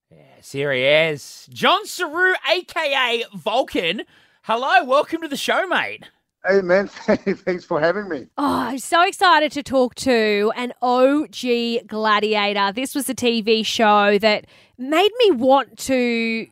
Yes, here he is. John Saroo, a.k.a. Vulcan. Hello, welcome to the show, mate. Hey, man. Thanks for having me. Oh, I'm so excited to talk to an OG gladiator. This was a TV show that made me want to,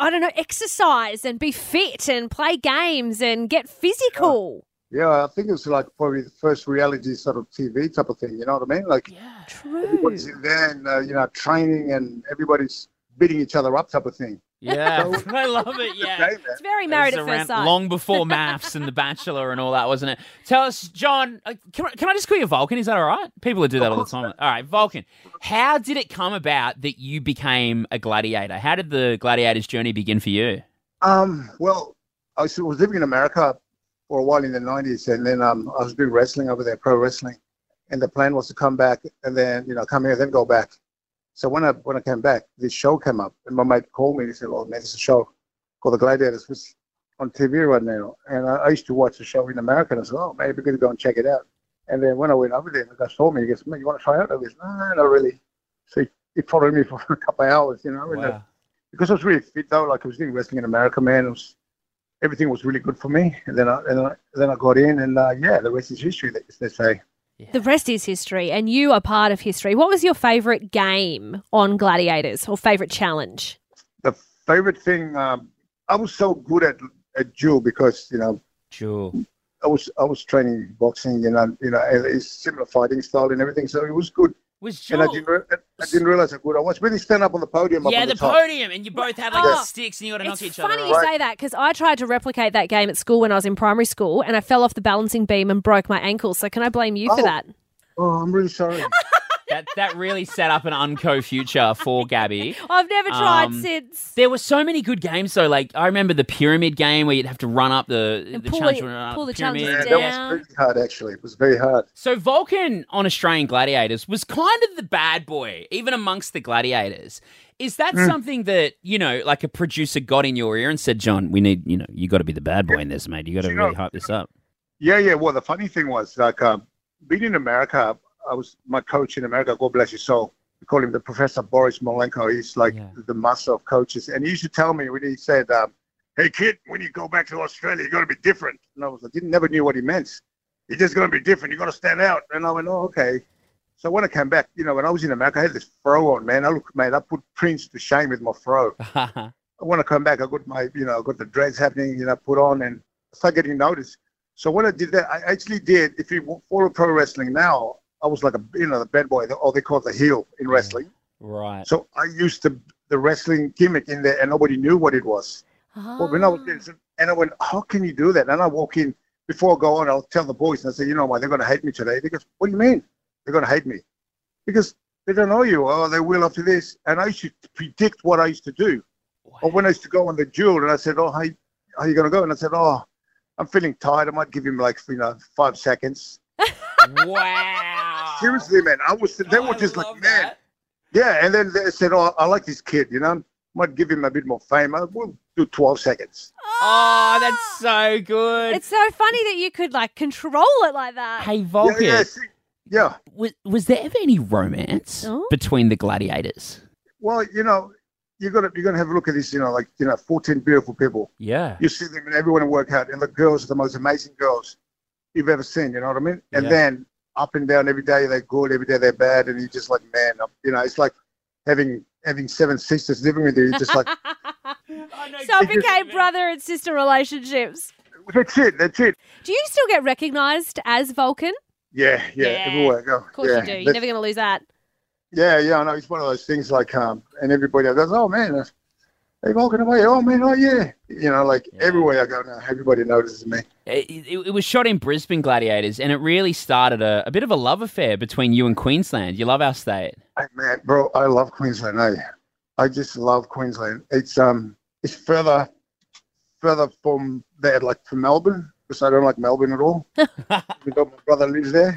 exercise and be fit and play games and get physical. Yeah, I think it was like probably the first reality sort of TV type of thing, you know what I mean? Like, True. everybody's in there and, training and everybody's beating each other up type of thing. Yeah, I love it, yeah. Okay, man. It's very Married at It was First Sight. long before Maths and The Bachelor and all that, wasn't it? Tell us, John, can I just call you Vulcan? Is that all right? People do that all the time. All right, Vulcan, how did it come about that you became a gladiator? How did the gladiator's journey begin for you? Well, I was living in America for a while in the 90s, and then I was doing wrestling over there, pro wrestling. And the plan was to come back and then, come here, then go back. So when I came back, this show came up, and my mate called me and he said, "Oh, man, there's a show called The Gladiators, which is on TV right now." And I used to watch the show in America, and I said, "Oh, maybe we're going to go and check it out." And then when I went over there, the guy saw me. He goes, "Man, you want to try out?" I goes, "No, not really." So he followed me for a couple of hours, Wow. because I was really fit though. Like I was doing wrestling in America, man. Everything was really good for me. And then I got in, and the rest is history, they say. The rest is history, and you are part of history. What was your favourite game on Gladiators or favourite challenge? The favorite thing, I was so good at duel because Sure. I was training boxing, it's similar fighting style and everything, so it was good. Was And I John... didn't realize how good I was. When they stand up on the podium, up Yeah, on the top. podium, and you both had Oh, sticks and you got to knock It's each other funny off. you say that because I tried to replicate that game at school when I was in primary school and I fell off the balancing beam and broke my ankle. So can I blame you for Oh. that? Oh, I'm really sorry. That really set up an unco future for Gabby. I've never tried Um, since. There were so many good games, though. Like, I remember the pyramid game where you'd have to run up And pull challenge it- would run up pull the pyramid. challenges Yeah, down. that was pretty hard, actually. It was very hard. So Vulcan on Australian Gladiators was kind of the bad boy, even amongst the gladiators. Is that something that, like a producer got in your ear and said, "John, we need, you got to be the bad boy in this, mate. You got to really hype this up." Yeah. Well, the funny thing was, like, being in America, my coach in America, God bless his soul. We call him the Professor Boris Molenko. He's like the master of coaches. And he used to tell me when he said, "Hey, kid, when you go back to Australia, you got to be different." And I never knew what he meant. You're just going to be different. You got to stand out. And I went, "Oh, okay." So when I came back, when I was in America, I had this fro on, man. I put Prince to shame with my fro. When I come back, I got I got the dreads happening, put on, and I started getting noticed. So when I did that, I actually did. If you follow pro wrestling now, I was like the bad boy, or they call it the heel in wrestling. Right. So I used the wrestling gimmick in there, and nobody knew what it was. Well, when I was there, and I went, "How can you do that?" And I walk in, before I go on, I'll tell the boys, and I say, "You know what, they're going to hate me today." They go, "What do you mean? They're going to hate me?" Because they don't know you. Oh, they will after this. And I used to predict what I used to do. Wow. Or when I used to go on the duel, and I said, "Oh, how are you going to go?" And I said, "Oh, I'm feeling tired. I might give him 5 seconds." Wow. Seriously, man. They were just like, "Man." That. Yeah, and then they said, "Oh, I like this kid, might give him a bit more fame. We'll do 12 seconds. Oh, that's so good. It's so funny that you could control it like that. Hey, Vulcan. Yeah. Was there ever any romance between the gladiators? Well, you're gonna have a look at this. 14 beautiful people. Yeah. You see them, and everyone work out, and the girls are the most amazing girls you've ever seen. You know what I mean? And then up and down every day they're good, every day they're bad, and you're just like, man, it's like having 7 sisters living with you. You're just like, So it became brother and sister relationships. that's it. Do you still get recognised as Vulcan? Yeah. Everywhere I go. Of course you do. You're never going to lose that. Yeah. I know. It's one of those things and everybody goes, "Oh man, hey Vulcan away. Oh man, oh yeah." Everywhere I go now, everybody notices me. It was shot in Brisbane Gladiators, and it really started a bit of a love affair between you and Queensland. You love our state. Hey man, bro, I love Queensland. I just love Queensland. It's further from there, like from Melbourne, because I don't like Melbourne at all. Even though my brother lives there.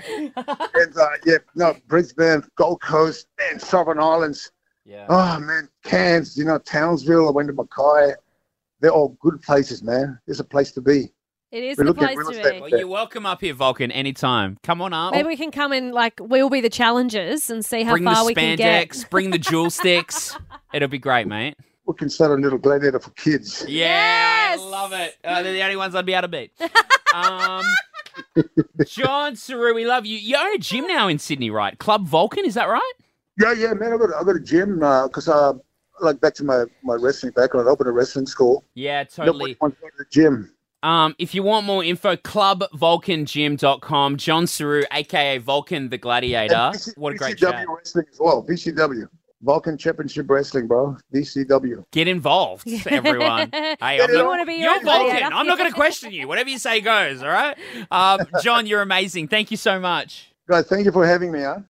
And Brisbane, Gold Coast, and Southern Islands. Yeah. Oh man, Cairns, Townsville. I went to Mackay. They're all good places, man. It's a place to be. It is We're the looking at place real to estate. be. Well, you're welcome up here, Vulcan, anytime. Come on up. Maybe we can come and we'll be the challengers and see how Bring far the we can get. spandex, bring the jewel sticks. It'll be great, mate. We can start a little gladiator for kids. Yeah, Yes! I love it. They're the only ones I'd be able to beat. John Saru, we love you. You own a gym now in Sydney, right? Club Vulcan, is that right? Yeah, man. I got a gym because like back to my wrestling background. I opened a wrestling school. Yeah, totally. Nobody wants to go to the gym. If you want more info, clubvulcangym.com. John Saru, a.k.a. Vulcan the Gladiator. What a great VCW chat. Wrestling as well. VCW. Vulcan Championship Wrestling, bro. VCW. Get involved, everyone. Hey, I'm You not, wanna be your you're own gladiator. Vulcan. I'm not going to question you. Whatever you say goes, all right? John, you're amazing. Thank you so much. Guys, thank you for having me, huh?